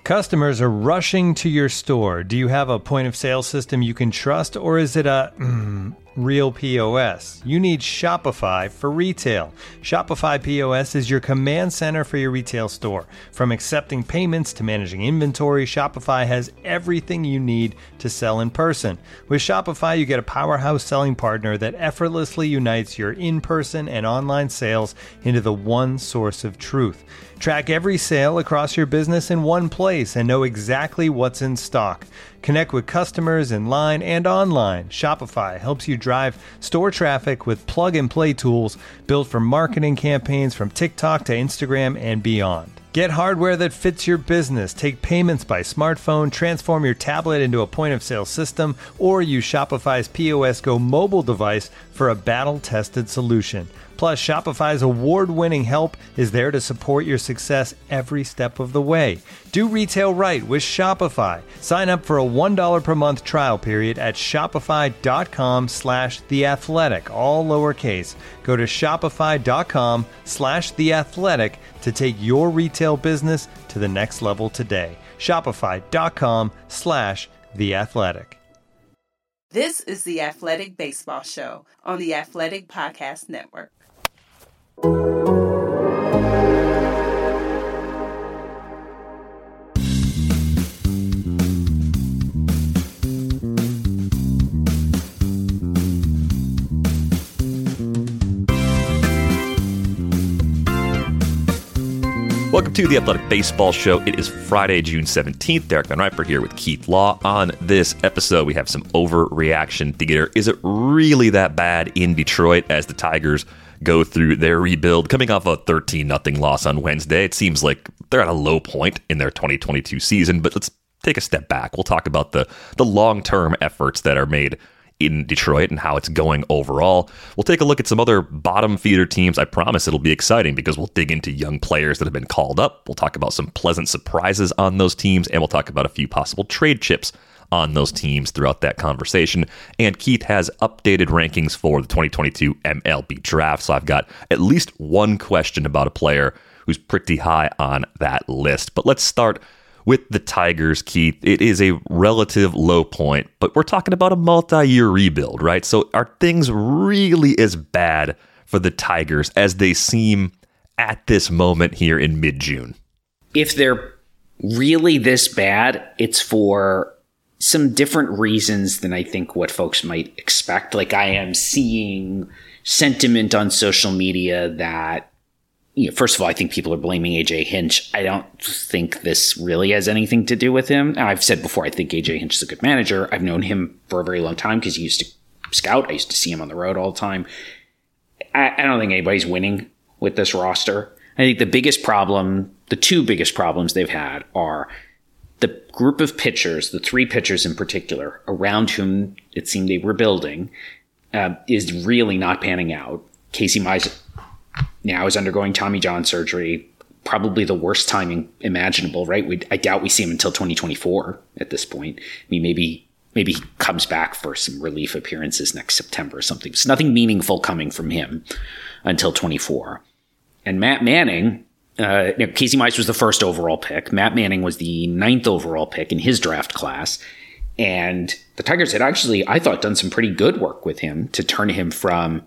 Customers are rushing to your store. Do you have a point of sale system you can trust, or is it a real POS? You need Shopify for retail. Shopify POS is your command center for your retail store. From accepting payments to managing inventory, Shopify has everything you need to sell in person. With Shopify, you get a powerhouse selling partner that effortlessly unites your in-person and online sales into the one source of truth. Track every sale across your business in one place and know exactly what's in stock. Connect with customers in line and online. Shopify helps you drive store traffic with plug-and-play tools built for marketing campaigns from TikTok to Instagram and beyond. Get hardware that fits your business. Take payments by smartphone, transform your tablet into a point-of-sale system, or use Shopify's POS Go mobile device for a battle-tested solution. Plus, Shopify's award-winning help is there to support your success every step of the way. Do retail right with Shopify. Sign up for a $1 per month trial period at shopify.com/theathletic, all lowercase. Go to shopify.com/theathletic to take your retail business to the next level today. Shopify.com/theathletic. This is the Athletic Baseball Show on the Athletic Podcast Network. Welcome to the Athletic Baseball Show. It is Friday, June 17th. Derek Van Riper here with Keith Law. On this episode, we have some overreaction theater. Is it really that bad in Detroit as the Tigers go through their rebuild? Coming off a 13-0 loss on Wednesday, it seems like they're at a low point in their 2022 season, but let's take a step back. We'll talk about the long-term efforts that are made in Detroit and how it's going overall. We'll take a look at some other bottom feeder teams. I promise it'll be exciting because we'll dig into young players that have been called up. We'll talk about some pleasant surprises on those teams, and we'll talk about a few possible trade chips on those teams throughout that conversation. And Keith has updated rankings for the 2022 MLB draft, so I've got at least one question about a player who's pretty high on that list. But let's start with the Tigers, Keith. It is a relative low point, but we're talking about a multi-year rebuild, right? So are things really as bad for the Tigers as they seem at this moment here in mid-June? If they're really this bad, it's for some different reasons than I think what folks might expect. Like, I am seeing sentiment on social media that, first of all, I think people are blaming AJ Hinch. I don't think this really has anything to do with him. Now, I've said before, I think AJ Hinch is a good manager. I've known him for a very long time because he used to scout. I used to see him on the road all the time. I don't think anybody's winning with this roster. I think the two biggest problems they've had are the group of pitchers, the three pitchers in particular, around whom it seemed they were building, is really not panning out. Casey Mize now is undergoing Tommy John surgery, probably the worst timing imaginable, right? I doubt we see him until 2024 at this point. I mean, maybe he comes back for some relief appearances next September or something. There's nothing meaningful coming from him until 24. And Matt Manning, Casey Mize was the first overall pick. Matt Manning was the 9th overall pick in his draft class. And the Tigers had actually, I thought, done some pretty good work with him to turn him from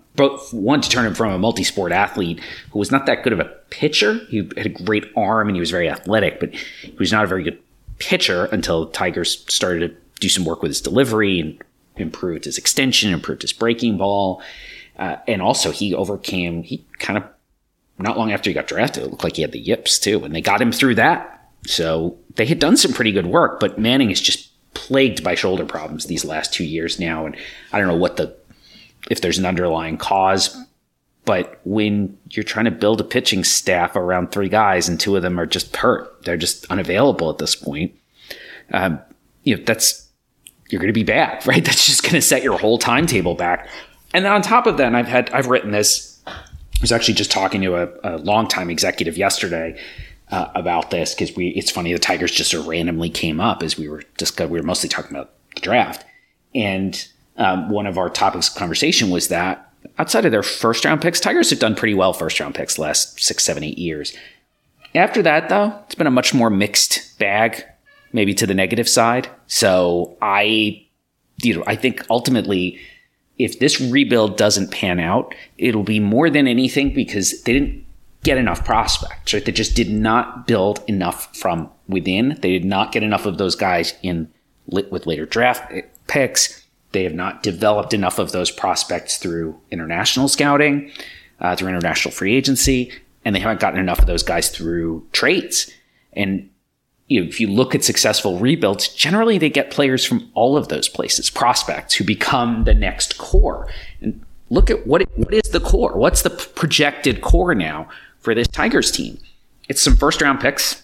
a multi-sport athlete who was not that good of a pitcher. He had a great arm and he was very athletic, but he was not a very good pitcher until the Tigers started to do some work with his delivery and improved his extension, improved his breaking ball. And also he kind of, not long after he got drafted, it looked like he had the yips too. And they got him through that. So they had done some pretty good work, but Manning is just plagued by shoulder problems these last 2 years now. And I don't know if there's an underlying cause, but when you're trying to build a pitching staff around three guys and two of them are just hurt, they're just unavailable at this point. You're going to be bad, right? That's just going to set your whole timetable back. And then on top of that, I've written this. I was actually just talking to a longtime executive yesterday about this because it's funny, the Tigers just sort of randomly came up as we were mostly talking about the draft. And one of our topics of conversation was that outside of their first round picks, Tigers have done pretty well first round picks the last 6, 7, 8 years. After that, though, it's been a much more mixed bag maybe to the negative side. So I think ultimately, if this rebuild doesn't pan out, it'll be more than anything because they didn't get enough prospects, right? They just did not build enough from within. They did not get enough of those guys with later draft picks. They have not developed enough of those prospects through international scouting, through international free agency, and they haven't gotten enough of those guys through trades. And if you look at successful rebuilds, generally they get players from all of those places, prospects who become the next core. And look at what is the core? What's the projected core now for this Tigers team? It's some first-round picks,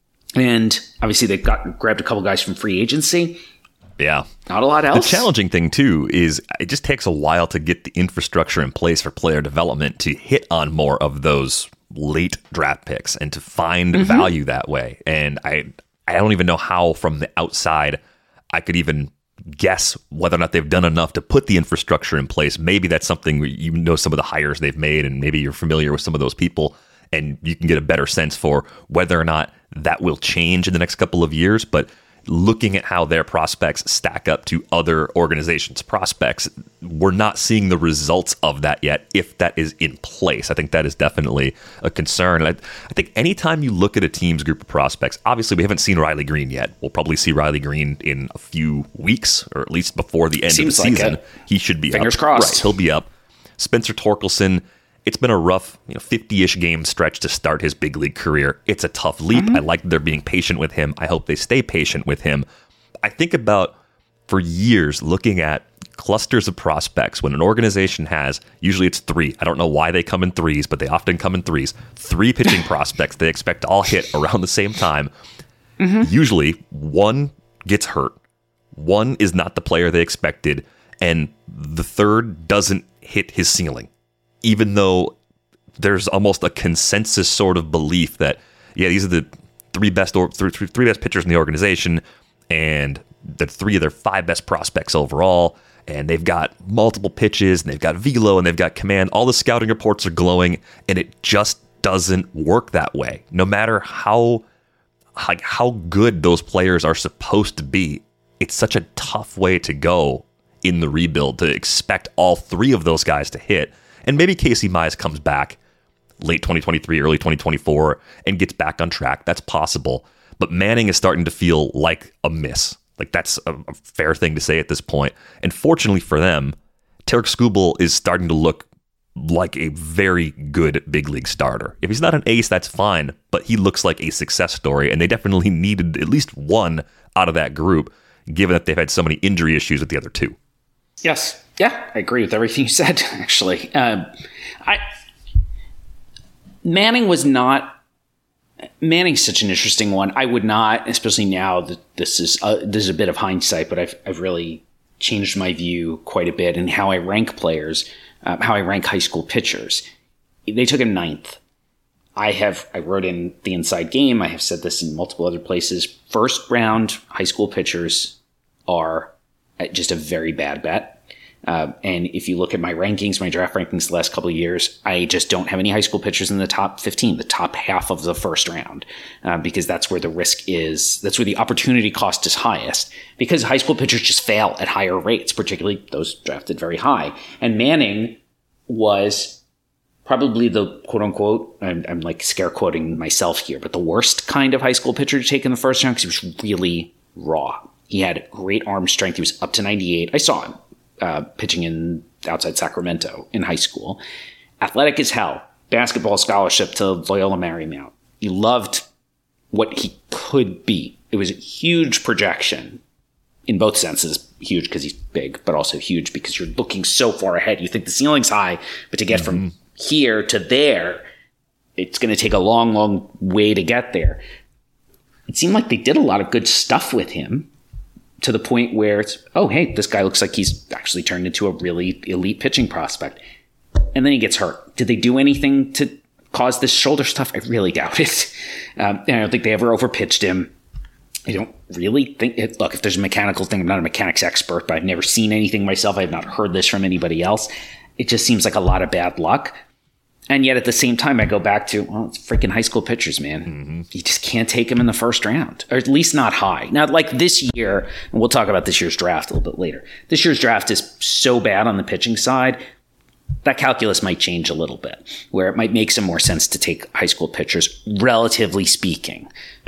and obviously they grabbed a couple guys from free agency. Yeah. Not a lot else. The challenging thing, too, is it just takes a while to get the infrastructure in place for player development to hit on more of those late draft picks and to find value that way. And I don't even know how from the outside I could even guess whether or not they've done enough to put the infrastructure in place. Maybe that's something, some of the hires they've made, and maybe you're familiar with some of those people and you can get a better sense for whether or not that will change in the next couple of years. But looking at how their prospects stack up to other organizations' prospects, we're not seeing the results of that yet, if that is in place. I think that is definitely a concern. And I think anytime you look at a team's group of prospects, obviously we haven't seen Riley Green yet. We'll probably see Riley Green in a few weeks, or at least before the end of the season. He should be fingers up. Crossed. Right, he'll be up. Spencer Torkelson, it's been a rough 50-ish game stretch to start his big league career. It's a tough leap. I like that they're being patient with him. I hope they stay patient with him. I think about, for years, looking at clusters of prospects when an organization has, usually it's 3. I don't know why they come in 3s, but they often come in 3s. 3 pitching prospects they expect to all hit around the same time. Usually, 1 gets hurt. 1 is not the player they expected, and the 3rd doesn't hit his ceiling. Even though there's almost a consensus sort of belief that, these are the 3 best pitchers in the organization, and the 3 of their 5 best prospects overall, and they've got multiple pitches, and they've got velo, and they've got command. All the scouting reports are glowing, and it just doesn't work that way. No matter how good those players are supposed to be, it's such a tough way to go in the rebuild to expect all 3 of those guys to hit. And maybe Casey Mize comes back late 2023, early 2024, and gets back on track. That's possible. But Manning is starting to feel like a miss. Like, that's a fair thing to say at this point. And fortunately for them, Tarik Skubal is starting to look like a very good big league starter. If he's not an ace, that's fine, but he looks like a success story, and they definitely needed at least 1 out of that group, given that they've had so many injury issues with the other 2. Yes. Yeah, I agree with everything you said, actually. Manning's such an interesting one. I would not, especially now that this is a bit of hindsight, but I've really changed my view quite a bit in how I rank players, how I rank high school pitchers. They took him 9th. I wrote in the Inside Game, I have said this in multiple other places, first round high school pitchers are just a very bad bet. And if you look at my rankings, my draft rankings the last couple of years, I just don't have any high school pitchers in the top 15, the top half of the first round, because that's where the risk is. That's where the opportunity cost is highest, because high school pitchers just fail at higher rates, particularly those drafted very high. And Manning was probably the quote unquote, I'm like scare quoting myself here, but the worst kind of high school pitcher to take in the first round because he was really raw. He had great arm strength. He was up to 98. I saw him pitching in outside Sacramento in high school. Athletic as hell. Basketball scholarship to Loyola Marymount. He loved what he could be. It was a huge projection in both senses. Huge because he's big, but also huge because you're looking so far ahead. You think the ceiling's high, but to get from here to there, it's going to take a long, long way to get there. It seemed like they did a lot of good stuff with him, to the point where it's, oh, hey, this guy looks like he's actually turned into a really elite pitching prospect. And then he gets hurt. Did they do anything to cause this shoulder stuff? I really doubt it. And I don't think they ever overpitched him. I don't really think it. Look, if there's a mechanical thing, I'm not a mechanics expert, but I've never seen anything myself. I have not heard this from anybody else. It just seems like a lot of bad luck. And yet at the same time, I go back to, well, it's freaking high school pitchers, man. You just can't take them in the first round, or at least not high. Now, like this year, and we'll talk about this year's draft a little bit later. This year's draft is so bad on the pitching side, that calculus might change a little bit, where it might make some more sense to take high school pitchers, relatively speaking.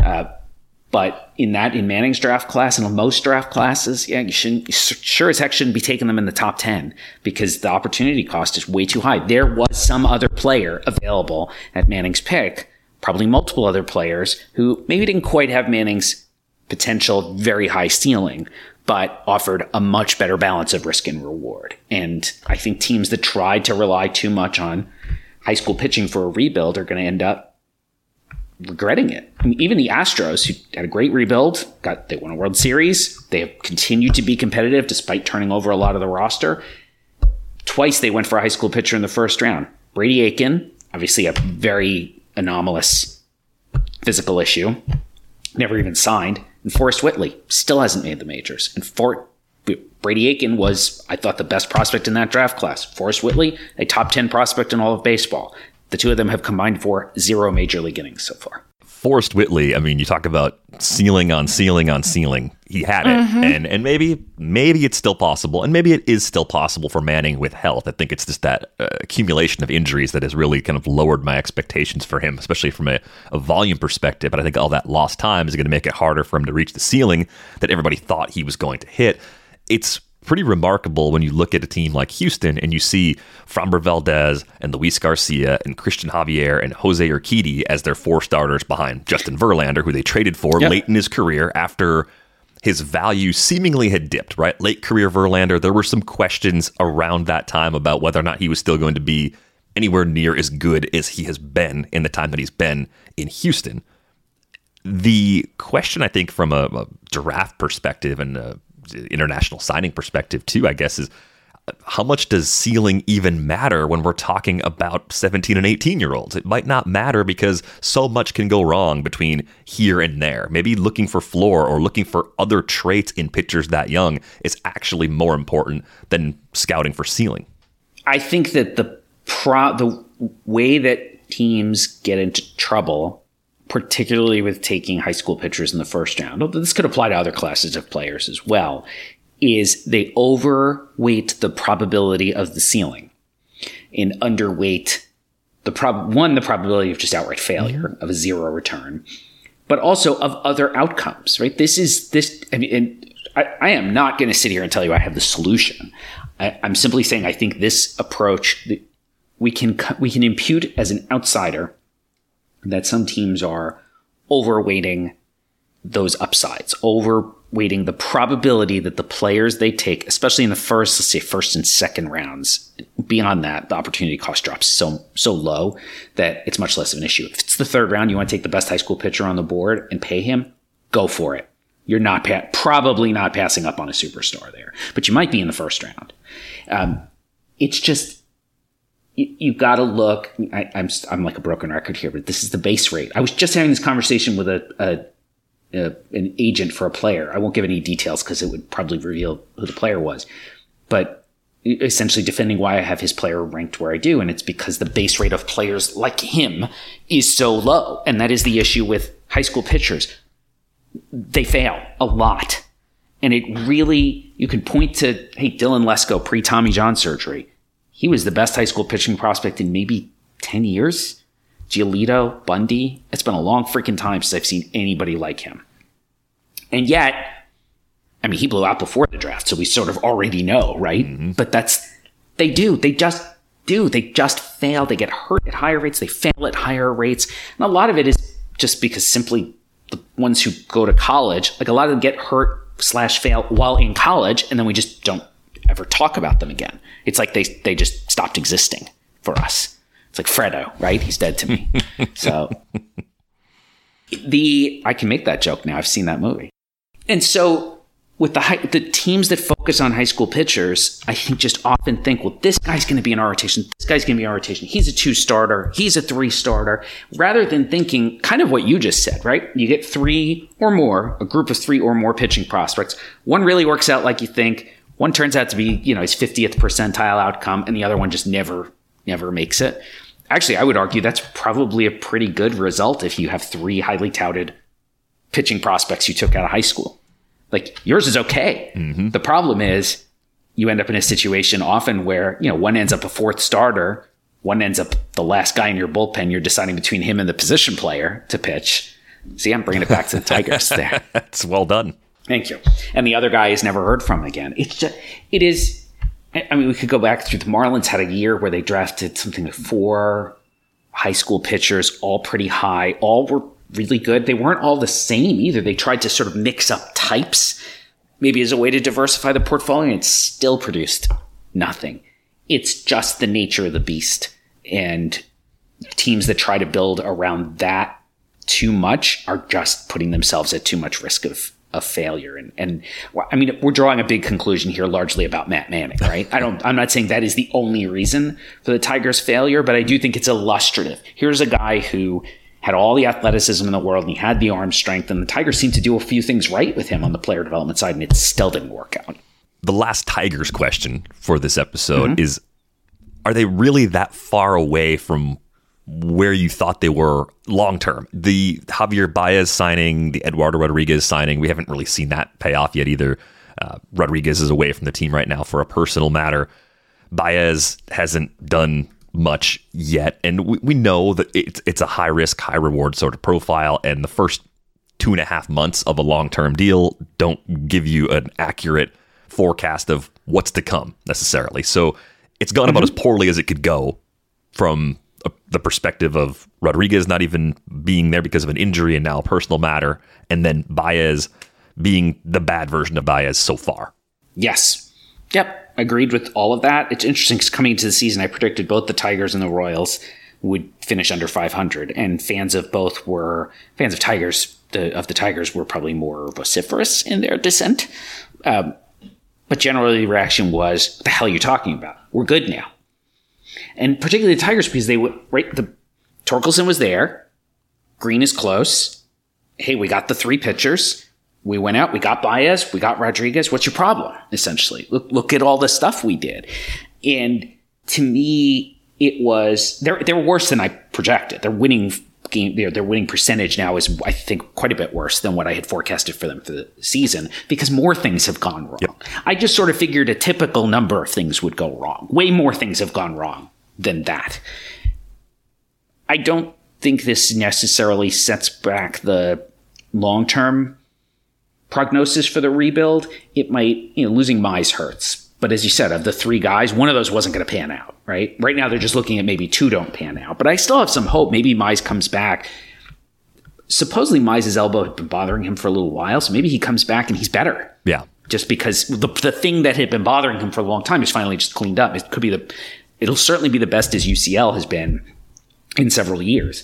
But in Manning's draft class and in most draft classes, you sure as heck shouldn't be taking them in the top 10 because the opportunity cost is way too high. There was some other player available at Manning's pick, probably multiple other players who maybe didn't quite have Manning's potential very high ceiling, but offered a much better balance of risk and reward. And I think teams that tried to rely too much on high school pitching for a rebuild are going to end up regretting it. I mean, even the Astros, who had a great rebuild, they won a World Series. They have continued to be competitive despite turning over a lot of the roster. Twice they went for a high school pitcher in the first round. Brady Aiken, obviously a very anomalous physical issue, never even signed. And Forrest Whitley still hasn't made the majors. And Brady Aiken was, I thought, the best prospect in that draft class. Forrest Whitley, a top 10 prospect in all of baseball. The two of them have combined for 0 major league innings so far. Forrest Whitley, I mean, you talk about ceiling on ceiling on ceiling. He had it. And maybe it's still possible. And maybe it is still possible for Manning with health. I think it's just that accumulation of injuries that has really kind of lowered my expectations for him, especially from a volume perspective. But I think all that lost time is going to make it harder for him to reach the ceiling that everybody thought he was going to hit. It's pretty remarkable when you look at a team like Houston and you see Framber Valdez and Luis Garcia and Christian Javier and Jose Urquidy as their 4 starters behind Justin Verlander, who they traded for late in his career after his value seemingly had dipped, right? Late career Verlander, there were some questions around that time about whether or not he was still going to be anywhere near as good as he has been in the time that he's been in Houston. The question, I think, from a draft perspective and international signing perspective too, I guess, is how much does ceiling even matter when we're talking about 17 and 18-year-olds? It might not matter because so much can go wrong between here and there. Maybe looking for floor or looking for other traits in pitchers that young is actually more important than scouting for ceiling. I think that the way that teams get into trouble, particularly with taking high school pitchers in the first round, although this could apply to other classes of players as well, is they overweight the probability of the ceiling and underweight the probability of just outright failure, of a 0 return, but also of other outcomes, right? I am not going to sit here and tell you I have the solution. I'm simply saying I think this approach, we can impute as an outsider that some teams are overweighting those upsides, overweighting the probability that the players they take, especially in the first and second rounds, beyond that, the opportunity cost drops so low that it's much less of an issue. If it's the third round, you want to take the best high school pitcher on the board and pay him, go for it. You're probably not passing up on a superstar there, but you might be in the first round. It's just, you got to look. I'm like a broken record here, but this is the base rate. I was just having this conversation with an agent for a player. I won't give any details because it would probably reveal who the player was, but essentially defending why I have his player ranked where I do. And it's because the base rate of players like him is so low. And that is the issue with high school pitchers. They fail a lot. And it really, you can point to, hey, Dylan Lesko pre-Tommy John surgery. He was the best high school pitching prospect in maybe 10 years. Giolito, Bundy. It's been a long freaking time since I've seen anybody like him. And yet, I mean, he blew out before the draft, so we sort of already know, right? Mm-hmm. But they just fail. They get hurt at higher rates. They fail at higher rates. And a lot of it is just because simply the ones who go to college, like a lot of them get hurt / fail while in college, and then we just don't ever talk about them again. It's like they just stopped existing for us. It's like Fredo, right? He's dead to me. So I can make that joke now. I've seen that movie. And so with the teams that focus on high school pitchers, I think just often think, well, this guy's going to be in our rotation. This guy's going to be in our rotation. He's a 2-starter. He's a 3-starter. Rather than thinking kind of what you just said, right? You get 3 or more, a group of 3 or more pitching prospects. One really works out like you think. One turns out to be, his 50th percentile outcome, and the other one just never makes it. Actually, I would argue that's probably a pretty good result if you have 3 highly touted pitching prospects you took out of high school. Like, yours is okay. Mm-hmm. The problem is you end up in a situation often where, one ends up a 4th starter, one ends up the last guy in your bullpen. You're deciding between him and the position player to pitch. See, I'm bringing it back to the Tigers there. That's well done. Thank you. And the other guy is never heard from again. It is. I mean, we could go back through. The Marlins had a year where they drafted something like 4 high school pitchers, all pretty high. All were really good. They weren't all the same either. They tried to sort of mix up types, maybe as a way to diversify the portfolio, and it still produced nothing. It's just the nature of the beast. And teams that try to build around that too much are just putting themselves at too much risk of failure. And I mean, we're drawing a big conclusion here largely about Matt Manning, right? I'm not saying that is the only reason for the Tigers' failure, but I do think it's illustrative. Here's a guy who had all the athleticism in the world and he had the arm strength, and the Tigers seemed to do a few things right with him on the player development side, and it still didn't work out. The last Tigers question for this episode is, are they really that far away from where you thought they were long-term? The Javier Baez signing, the Eduardo Rodriguez signing, we haven't really seen that pay off yet either. Rodriguez is away from the team right now for a personal matter. Baez hasn't done much yet, and we know that it's a high-risk, high-reward sort of profile, and the first 2.5 months of a long-term deal don't give you an accurate forecast of what's to come, necessarily. So it's gone about as poorly as it could go from the perspective of Rodriguez not even being there because of an injury and now a personal matter, and then Baez being the bad version of Baez so far. Yes. Yep. Agreed with all of that. It's interesting because coming into the season, I predicted both the Tigers and the Royals would finish under 500, and fans of Tigers were probably more vociferous in their dissent. But generally the reaction was, what the hell are you talking about? We're good now. And particularly the Tigers, because Torkelson was there. Green is close. Hey, we got the 3 pitchers. We went out. We got Baez. We got Rodriguez. What's your problem? Essentially, look at all the stuff we did. And to me, it was they're worse than I projected. Their winning percentage now is, I think, quite a bit worse than what I had forecasted for them for the season, because more things have gone wrong. Yep. I just sort of figured a typical number of things would go wrong. Way more things have gone wrong than that. I don't think this necessarily sets back the long-term prognosis for the rebuild. It might, losing Mize hurts. But as you said, of the 3 guys, one of those wasn't going to pan out, right? Right now, they're just looking at maybe 2 don't pan out. But I still have some hope. Maybe Mize comes back. Supposedly, Mize's elbow had been bothering him for a little while, so maybe he comes back and he's better. Yeah. Just because the thing that had been bothering him for a long time is finally just cleaned up. It'll certainly be the best his UCL has been in several years.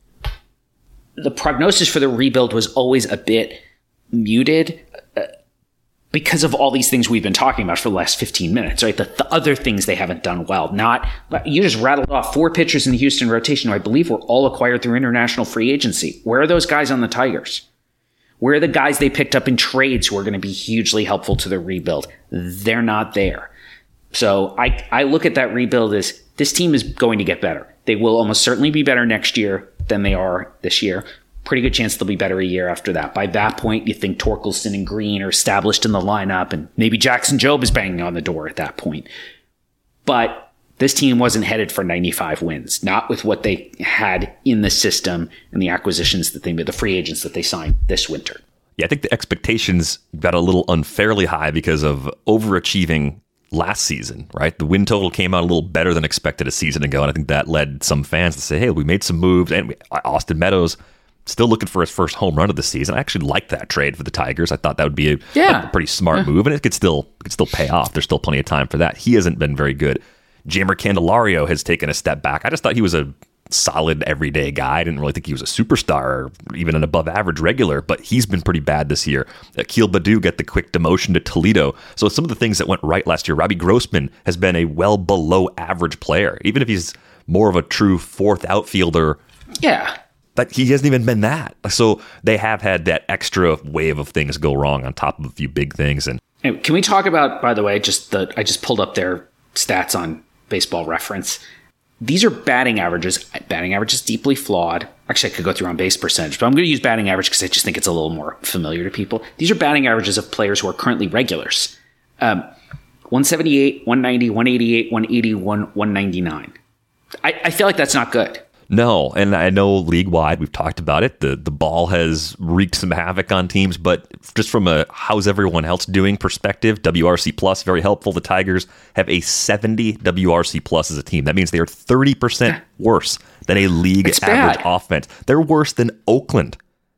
The prognosis for the rebuild was always a bit muted because of all these things we've been talking about for the last 15 minutes, right? The other things they haven't done well. You just rattled off 4 pitchers in the Houston rotation who I believe were all acquired through international free agency. Where are those guys on the Tigers? Where are the guys they picked up in trades who are going to be hugely helpful to the rebuild? They're not there. So I look at that rebuild as this team is going to get better. They will almost certainly be better next year than they are this year. Pretty good chance they'll be better a year after that. By that point, you think Torkelson and Green are established in the lineup, and maybe Jackson Jobe is banging on the door at that point. But this team wasn't headed for 95 wins, not with what they had in the system and the acquisitions that they made, the free agents that they signed this winter. Yeah, I think the expectations got a little unfairly high because of overachieving last season, right? The win total came out a little better than expected a season ago, and I think that led some fans to say, hey, we made some moves, and Austin Meadows still looking for his first home run of the season. I actually liked that trade for the Tigers. I thought that would be a pretty smart move, and it could still pay off. There's still plenty of time for that. He hasn't been very good. Jeimer Candelario has taken a step back. I just thought he was a solid everyday guy. I didn't really think he was a superstar or even an above average regular, but he's been pretty bad this year. Akil Baddoo got the quick demotion to Toledo. So some of the things that went right last year, Robbie Grossman has been a well below average player, even if he's more of a true 4th outfielder. Yeah. But he hasn't even been that. So they have had that extra wave of things go wrong on top of a few big things. And can we talk about, by the way, I just pulled up their stats on Baseball Reference. these are batting averages. Batting average is deeply flawed. Actually, I could go through on base percentage, but I'm going to use batting average because I just think it's a little more familiar to people. These are batting averages of players who are currently regulars. 178, 190, 188, 181, 199. I feel like that's not good. No, and I know league-wide, we've talked about it, the ball has wreaked some havoc on teams, but just from a how's everyone else doing perspective, WRC plus, very helpful. The Tigers have a 70 WRC plus as a team. That means they are 30% worse than a league average offense. They're worse than Oakland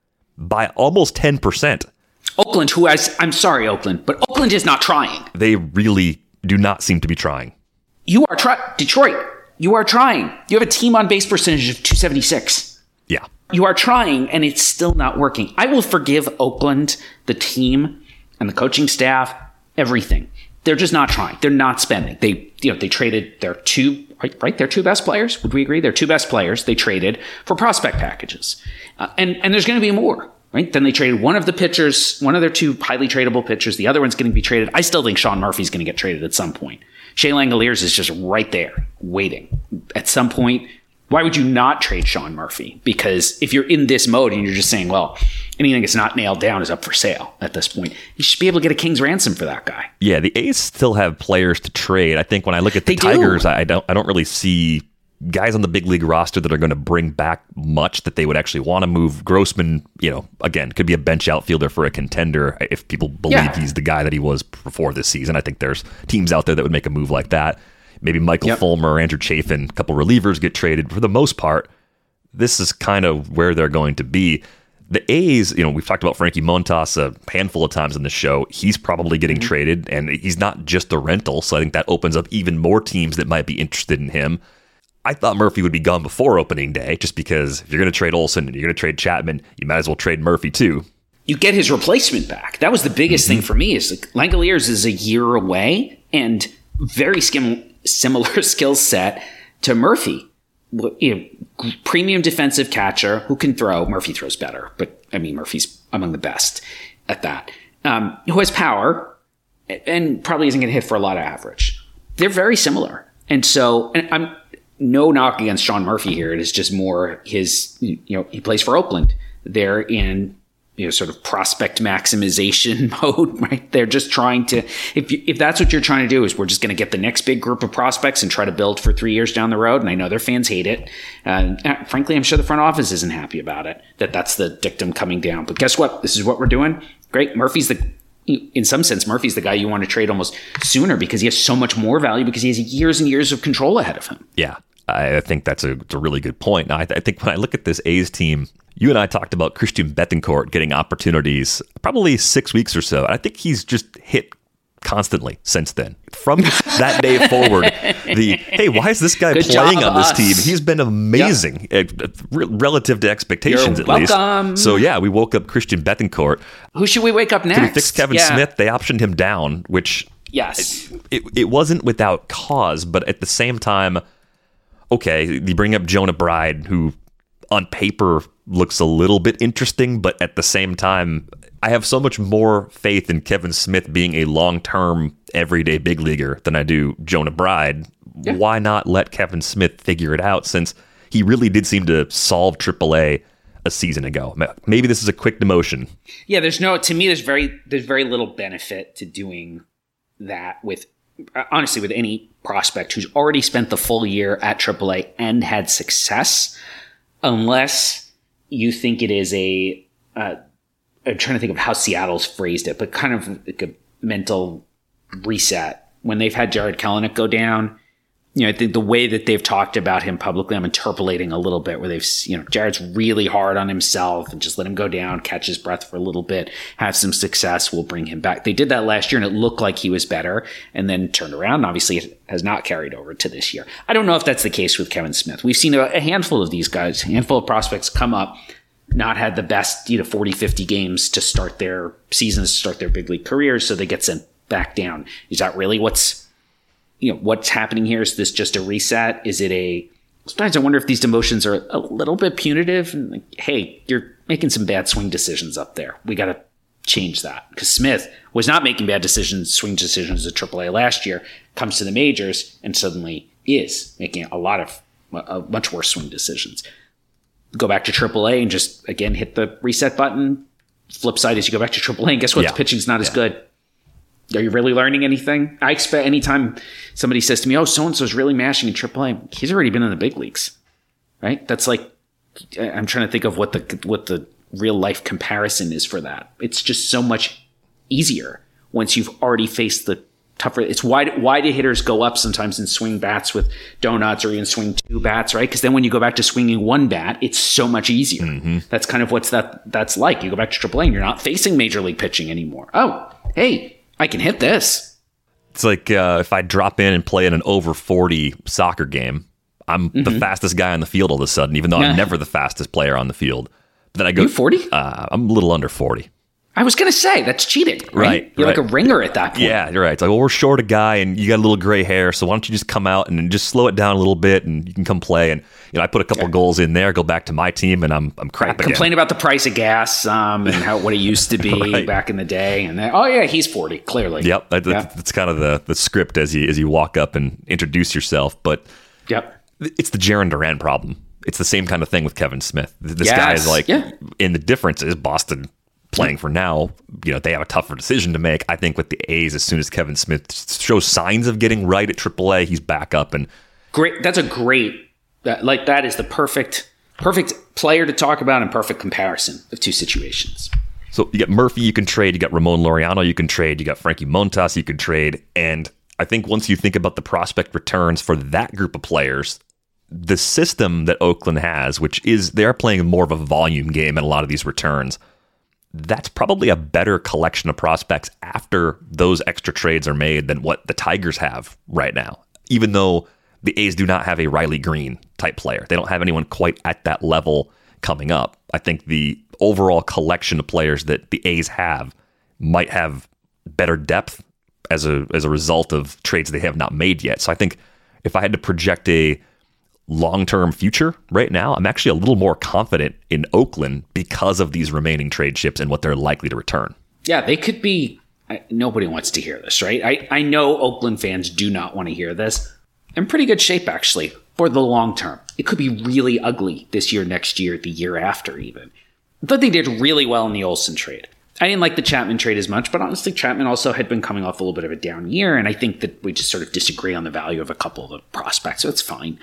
by almost 10%. Oakland, I'm sorry, Oakland, but Oakland is not trying. They really do not seem to be trying. You are Detroit. You are trying. You have a team on base percentage of 276. Yeah. You are trying, and it's still not working. I will forgive Oakland, the team, and the coaching staff, everything. They're just not trying. They're not spending. They traded their two best players. Would we agree? Their two best players they traded for prospect packages. And there's going to be more, right? Then they traded one of the pitchers, one of their two highly tradable pitchers. The other one's going to be traded. I still think Sean Murphy's going to get traded at some point. Shea Langoliers is just right there, waiting. At some point, why would you not trade Sean Murphy? Because if you're in this mode and you're just saying, well, anything that's not nailed down is up for sale at this point, you should be able to get a king's ransom for that guy. Yeah, the A's still have players to trade. I think when I look at the Tigers, I don't really see guys on the big league roster that are going to bring back much that they would actually want to move. Grossman, again, could be a bench outfielder for a contender if people believe he's the guy that he was before this season. I think there's teams out there that would make a move like that. Maybe Michael Fulmer, Andrew Chafin, a couple relievers get traded. For the most part, this is kind of where they're going to be. The A's, we've talked about Frankie Montas a handful of times in the show. He's probably getting traded, and he's not just a rental, so I think that opens up even more teams that might be interested in him. I thought Murphy would be gone before opening day, just because if you're going to trade Olsen and you're going to trade Chapman, you might as well trade Murphy too. You get his replacement back. That was the biggest thing for me. Is Langoliers is a year away and very similar skill set to Murphy. Premium defensive catcher who can throw. Murphy throws better, but I mean Murphy's among the best at that. Who has power and probably isn't going to hit for a lot of average. They're very similar, and I'm. No knock against Sean Murphy here. It is just more his, he plays for Oakland. They're in, sort of prospect maximization mode, right? They're just trying to, if that's what you're trying to do is we're just going to get the next big group of prospects and try to build for 3 years down the road. And I know their fans hate it. Frankly, I'm sure the front office isn't happy about it, that's the dictum coming down. But guess what? This is what we're doing. Great. In some sense, Murphy's the guy you want to trade almost sooner because he has so much more value because he has years and years of control ahead of him. Yeah, I think that's a really good point. Now, I think when I look at this A's team, you and I talked about Christian Bethancourt getting opportunities probably 6 weeks or so. I think he's just hit constantly since then. From that day forward, hey, why is this guy playing on this team? He's been amazing relative to expectations, at least. So, we woke up Christian Bethancourt. Who should we wake up next? Did we fix Kevin Smith? They optioned him down, which it wasn't without cause, but at the same time, okay, you bring up Jonah Bride, who on paper looks a little bit interesting, but at the same time, I have so much more faith in Kevin Smith being a long-term, everyday big leaguer than I do Jonah Bride. Yeah. Why not let Kevin Smith figure it out, since he really did seem to solve AAA a season ago? Maybe this is a quick demotion. Yeah, there's very little benefit to doing that with any prospect who's already spent the full year at AAA and had success, unless you think it is I'm trying to think of how Seattle's phrased it, but kind of like a mental reset. When they've had Jared Kelenic go down, I think the way that they've talked about him publicly, I'm interpolating a little bit, where they've, Jared's really hard on himself and just let him go down, catch his breath for a little bit, have some success, we'll bring him back. They did that last year and it looked like he was better, and then turned around. And obviously it has not carried over to this year. I don't know if that's the case with Kevin Smith. We've seen a handful of these guys, a handful of prospects come up, not had the best 40, 50 games to start their seasons, start their big league careers, so they get sent back down. Is that really what's happening here? Is this just a reset? Is it sometimes I wonder if these demotions are a little bit punitive, and like, hey, you're making some bad swing decisions up there. We got to change that, because Smith was not making bad swing decisions at AAA last year, comes to the majors and suddenly is making a lot of much worse swing decisions. Go back to AAA and just, again, hit the reset button. Flip side is you go back to AAA and guess what? The pitching's not as good. Are you really learning anything? I expect anytime somebody says to me, oh, so-and-so's really mashing in AAA, he's already been in the big leagues, right? That's like, I'm trying to think of what the real life comparison is for that. It's just so much easier once you've already faced the tougher. It's why do hitters go up sometimes and swing bats with donuts or even swing 2 bats, right? Because then when you go back to swinging 1 bat, it's so much easier. Mm-hmm. That's kind of that's like. You go back to AAA and you're not facing major league pitching anymore. Oh, hey, I can hit this. It's like if I drop in and play in an over 40 soccer game, I'm the fastest guy on the field all of a sudden, even though I'm never the fastest player on the field. Then I go, you 40? I'm a little under 40. I was going to say, that's cheating, right? You're like a ringer at that point. Yeah, you're right. It's like, well, we're short a guy and you got a little gray hair, so why don't you just come out and just slow it down a little bit and you can come play. And I put a couple goals in there, go back to my team, and I'm crap again. Complain about the price of gas and what it used to be back in the day. And then, oh yeah, he's 40, clearly. Yep, that's kind of the script as you walk up and introduce yourself. But it's the Jarren Duran problem. It's the same kind of thing with Kevin Smith. This guy is like, and the difference is Boston playing for now, they have a tougher decision to make. I think with the A's, as soon as Kevin Smith shows signs of getting right at AAA, he's back up. And great. That's a great, that is the perfect player to talk about and perfect comparison of 2 situations. So you got Murphy you can trade, you got Ramon Laureano you can trade, you got Frankie Montas you can trade. And I think once you think about the prospect returns for that group of players, the system that Oakland has, which is they're playing more of a volume game in a lot of these returns, that's probably a better collection of prospects after those extra trades are made than what the Tigers have right now. Even though the A's do not have a Riley Green type player. They don't have anyone quite at that level coming up. I think the overall collection of players that the A's have might have better depth as a result of trades they have not made yet. So I think if I had to project a long-term future right now, I'm actually a little more confident in Oakland because of these remaining trade chips and what they're likely to return. Yeah, they could be. Nobody wants to hear this, right? I know Oakland fans do not want to hear this. In pretty good shape, actually, for the long term. It could be really ugly this year, next year, the year after even. I thought they did really well in the Olsen trade. I didn't like the Chapman trade as much, but honestly, Chapman also had been coming off a little bit of a down year, and I think that we just sort of disagree on the value of a couple of the prospects, so it's fine.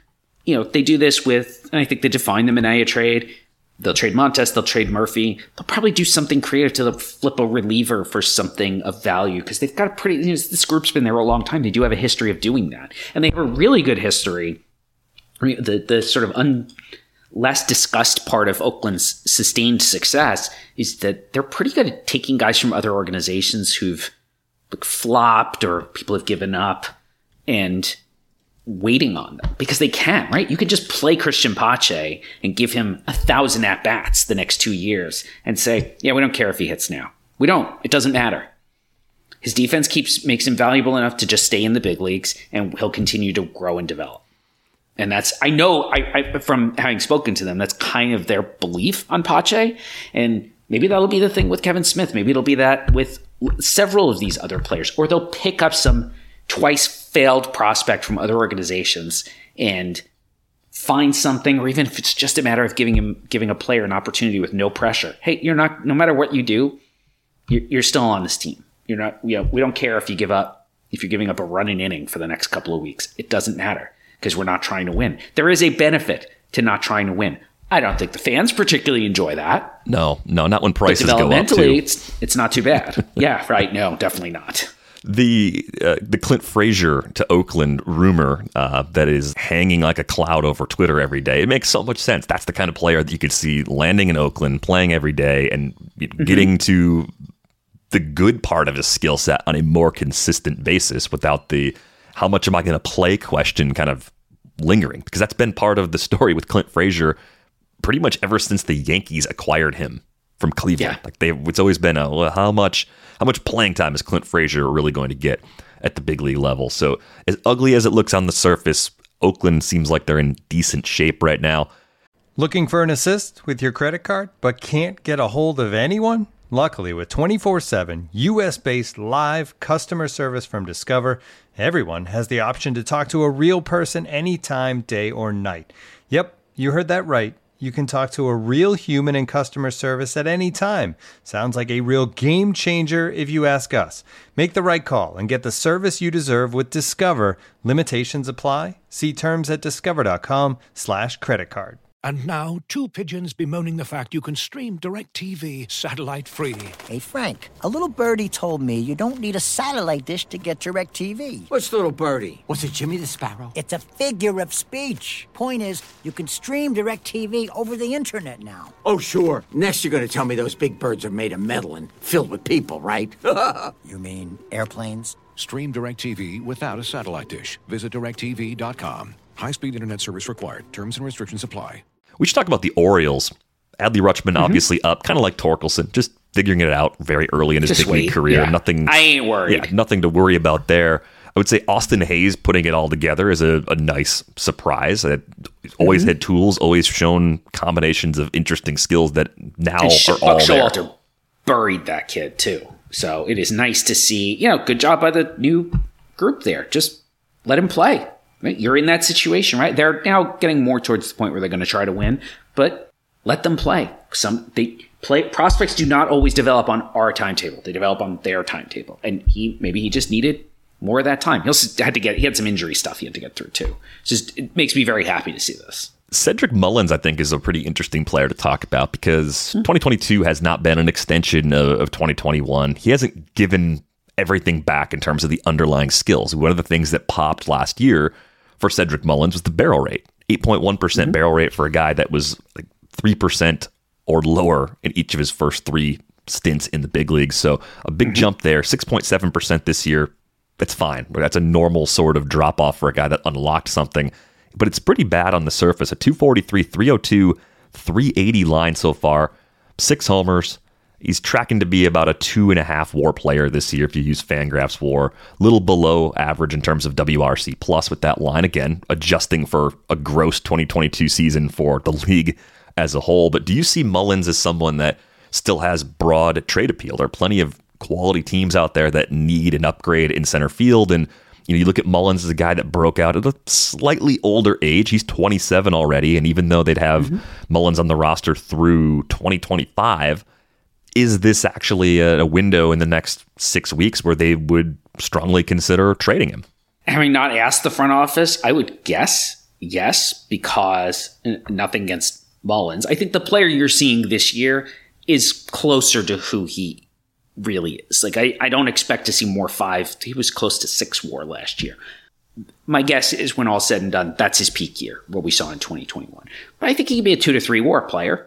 They do this with, and I think they define the Minaya trade. They'll trade Montes, they'll trade Murphy. They'll probably do something creative to flip a reliever for something of value because they've got a pretty, this group's been there a long time. They do have a history of doing that. And they have a really good history. The sort of less discussed part of Oakland's sustained success is that they're pretty good at taking guys from other organizations who've flopped or people have given up and waiting on them because they can, right? You could just play Christian Pache and give him 1,000 at-bats the next 2 years and say, yeah, we don't care if he hits now. We don't. It doesn't matter. His defense makes him valuable enough to just stay in the big leagues and he'll continue to grow and develop. And that's, I know from having spoken to them, that's kind of their belief on Pache. And maybe that'll be the thing with Kevin Smith. Maybe it'll be that with several of these other players, or they'll pick up some twice failed prospect from other organizations and find something, or even if it's just a matter of giving a player an opportunity with no pressure. Hey, you're not, no matter what you do, you're still on this team. You're not, we don't care if you're giving up a running inning for the next couple of weeks. It doesn't matter because we're not trying to win. There is a benefit to not trying to win. I don't think the fans particularly enjoy that. No, not when prices go up too. Developmentally, it's not too bad. Yeah, right. No, definitely not. The Clint Frazier to Oakland rumor that is hanging like a cloud over Twitter every day. It makes so much sense. That's the kind of player that you could see landing in Oakland, playing every day, and getting to the good part of his skill set on a more consistent basis without the how much am I going to play question kind of lingering. Because that's been part of the story with Clint Frazier pretty much ever since the Yankees acquired him from Cleveland. Yeah. It's always been how much playing time is Clint Frazier really going to get at the big league level? So as ugly as it looks on the surface, Oakland seems like they're in decent shape right now. Looking for an assist with your credit card, but can't get a hold of anyone? Luckily, with 24/7 US-based live customer service from Discover, everyone has the option to talk to a real person anytime, day or night. Yep, you heard that right. You can talk to a real human in customer service at any time. Sounds like a real game changer if you ask us. Make the right call and get the service you deserve with Discover. Limitations apply. See terms at discover.com/creditcard. And now, two pigeons bemoaning the fact you can stream DirecTV satellite-free. Hey, Frank, a little birdie told me you don't need a satellite dish to get DirecTV. What's little birdie? Was it Jimmy the Sparrow? It's a figure of speech. Point is, you can stream DirecTV over the internet now. Oh, sure. Next you're going to tell me those big birds are made of metal and filled with people, right? You mean airplanes? Stream DirecTV without a satellite dish. Visit DirecTV.com. High-speed internet service required. Terms and restrictions apply. We should talk about the Orioles. Adley Rutschman obviously up, kind of like Torkelson, just figuring it out very early in his big league career. Yeah. Nothing. I ain't worried. Yeah, nothing to worry about there. I would say Austin Hayes putting it all together is a nice surprise. Always had tools, always shown combinations of interesting skills that now are all there. Showalter buried that kid too. So it is nice to see, good job by the new group there. Just let him play. Right? You're in that situation, right? They're now getting more towards the point where they're going to try to win, but let them play. Prospects do not always develop on our timetable. They develop on their timetable. And maybe he just needed more of that time. He had some injury stuff he had to get through too. It makes me very happy to see this. Cedric Mullins, I think, is a pretty interesting player to talk about because 2022 has not been an extension of 2021. He hasn't given everything back in terms of the underlying skills. One of the things that popped last year for Cedric Mullins was the barrel rate. 8.1% barrel rate for a guy that was like 3% or lower in each of his first three stints in the big leagues. So a big jump there. 6.7% this year. That's fine. That's a normal sort of drop off for a guy that unlocked something. But it's pretty bad on the surface. A 243, 302, 380 line so far. 6 homers. He's tracking to be about a 2.5 WAR player this year if you use Fangraphs WAR. A little below average in terms of WRC plus with that line. Again, adjusting for a gross 2022 season for the league as a whole. But do you see Mullins as someone that still has broad trade appeal? There are plenty of quality teams out there that need an upgrade in center field. And you look at Mullins as a guy that broke out at a slightly older age. He's 27 already. And even though they'd have Mullins on the roster through 2025, is this actually a window in the next 6 weeks where they would strongly consider trading him? Having not asked the front office, I would guess yes, because nothing against Mullins. I think the player you're seeing this year is closer to who he really is. Like, I don't expect to see more 5. He was close to 6 WAR last year. My guess is when all's said and done, that's his peak year, what we saw in 2021. But I think he could be a 2 to 3 WAR player.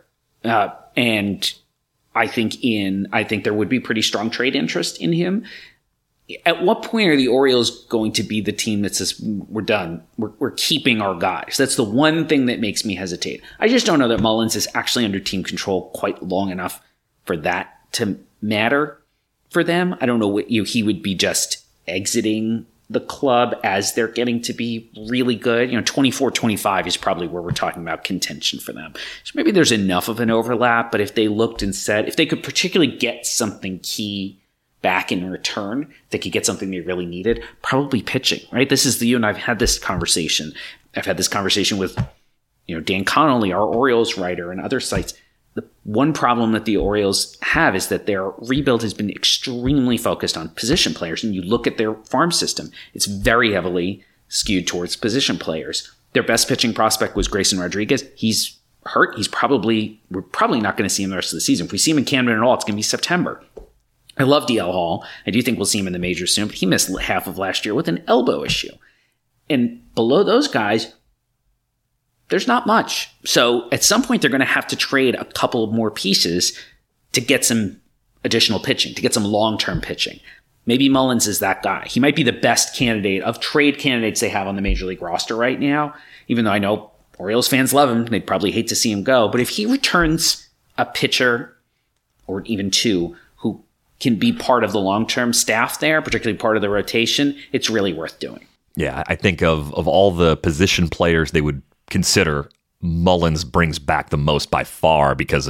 And I think there would be pretty strong trade interest in him. At what point are the Orioles going to be the team that says, we're done, we're keeping our guys? That's the one thing that makes me hesitate. I just don't know that Mullins is actually under team control quite long enough for that to matter for them. I don't know what he would be just exiting the club as they're getting to be really good. 24-25 is probably where we're talking about contention for them. So maybe there's enough of an overlap, but if they looked and said, if they could particularly get something key back in return, they could get something they really needed, probably pitching, right? This is you and I've had this conversation. I've had this conversation with, Dan Connolly, our Orioles writer, and other sites. The one problem that the Orioles have is that their rebuild has been extremely focused on position players. And you look at their farm system, it's very heavily skewed towards position players. Their best pitching prospect was Grayson Rodriguez. He's hurt. We're probably not going to see him the rest of the season. If we see him in Camden at all, it's going to be September. I love DL Hall. I do think we'll see him in the majors soon, but he missed half of last year with an elbow issue. And below those guys, there's not much. So at some point, they're going to have to trade a couple of more pieces to get some additional pitching, to get some long-term pitching. Maybe Mullins is that guy. He might be the best candidate of trade candidates they have on the Major League roster right now, even though I know Orioles fans love him. They'd probably hate to see him go. But if he returns a pitcher or even 2 who can be part of the long-term staff there, particularly part of the rotation, it's really worth doing. Yeah, I think of all the position players they would consider, Mullins brings back the most by far because of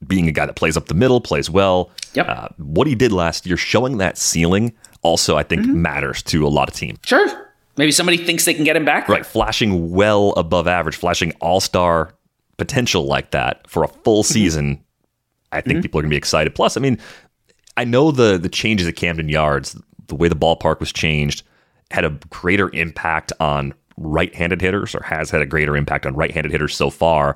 being a guy that plays up the middle, plays well. Yep. What he did last year, showing that ceiling, also I think matters to a lot of teams. Sure. Maybe somebody thinks they can get him back. Right, flashing well above average, flashing all-star potential like that for a full season, I think people are going to be excited. Plus, I mean, I know the changes at Camden Yards, the way the ballpark was changed, had a greater impact on right-handed hitters, or has had a greater impact on right-handed hitters so far.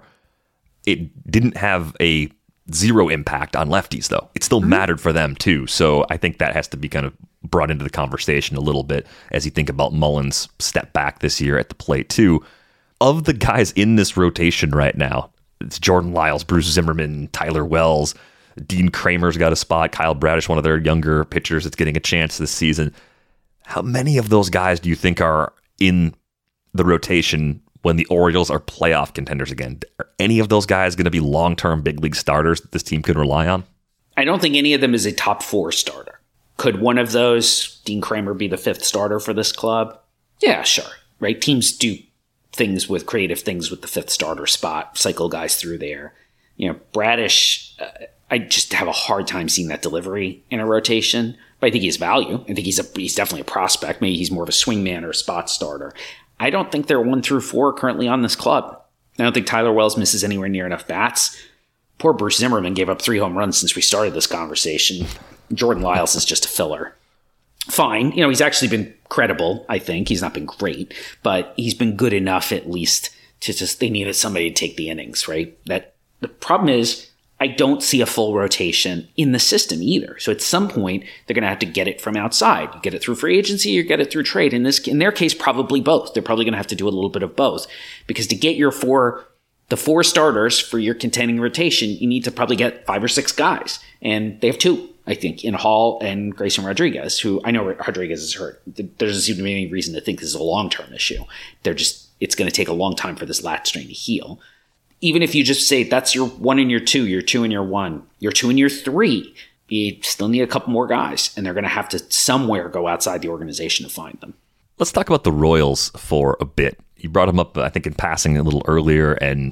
It didn't have a zero impact on lefties, though. It still mattered for them, too. So I think that has to be kind of brought into the conversation a little bit as you think about Mullins' step back this year at the plate, too. Of the guys in this rotation right now, it's Jordan Lyles, Bruce Zimmerman, Tyler Wells, Dean Kramer's got a spot, Kyle Bradish, one of their younger pitchers that's getting a chance this season. How many of those guys do you think are in the rotation when the Orioles are playoff contenders again? Are any of those guys going to be long-term big league starters that this team could rely on? I don't think any of them is a top 4 starter. Could one of those, Dean Kramer, be the 5th starter for this club? Yeah, sure. Right? Teams do creative things with the 5th starter spot, cycle guys through there. Bradish, I just have a hard time seeing that delivery in a rotation. But I think he has value. I think he's definitely a prospect. Maybe he's more of a swingman or a spot starter. I don't think they're 1 through 4 currently on this club. I don't think Tyler Wells misses anywhere near enough bats. Poor Bruce Zimmerman gave up 3 home runs since we started this conversation. Jordan Lyles is just a filler. Fine. He's actually been credible, I think. He's not been great, but he's been good enough at least to they needed somebody to take the innings, right? The problem is I don't see a full rotation in the system either. So at some point, they're going to have to get it from outside. You get it through free agency, or get it through trade. In their case, probably both. They're probably going to have to do a little bit of both, because to get the 4 starters for your contending rotation, you need to probably get 5 or 6 guys. And they have 2, I think, in Hall and Grayson Rodriguez, who I know Rodriguez is hurt. There doesn't seem to be any reason to think this is a long-term issue. It's going to take a long time for this lat strain to heal. Even if you just say that's your 1 and your 2, your 2 and your 1, your 2 and your 3, you still need a couple more guys, and they're going to have to somewhere go outside the organization to find them. Let's talk about the Royals for a bit. You brought them up, I think, in passing a little earlier, and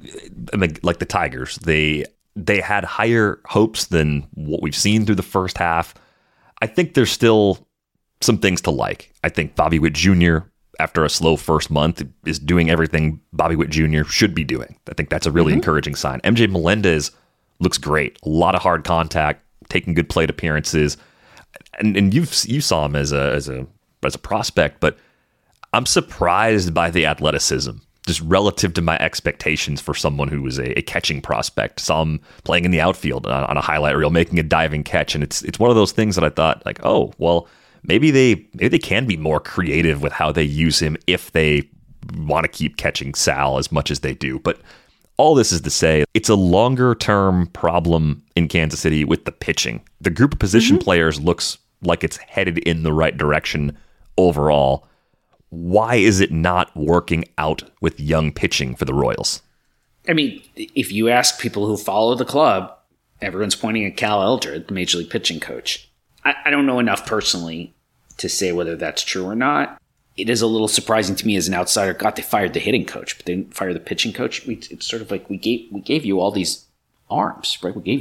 like the Tigers, they had higher hopes than what we've seen through the first half. I think there's still some things to like. I think Bobby Witt Jr., after a slow first month, is doing everything Bobby Witt Jr. should be doing. I think that's a really encouraging sign. MJ Melendez looks great. A lot of hard contact, taking good plate appearances. And you saw him as a prospect, but I'm surprised by the athleticism, just relative to my expectations for someone who was a catching prospect. Saw him playing in the outfield on a highlight reel, making a diving catch. And it's one of those things that I thought, like, oh, well, maybe they can be more creative with how they use him if they want to keep catching Sal as much as they do. But all this is to say, it's a longer-term problem in Kansas City with the pitching. The group of position players looks like it's headed in the right direction overall. Why is it not working out with young pitching for the Royals? I mean, if you ask people who follow the club, everyone's pointing at Cal Eldred, the Major League pitching coach. I don't know enough personally to say whether that's true or not. It is a little surprising to me as an outsider. God, they fired the hitting coach, but they didn't fire the pitching coach. It's sort of like we gave you all these arms, right? We gave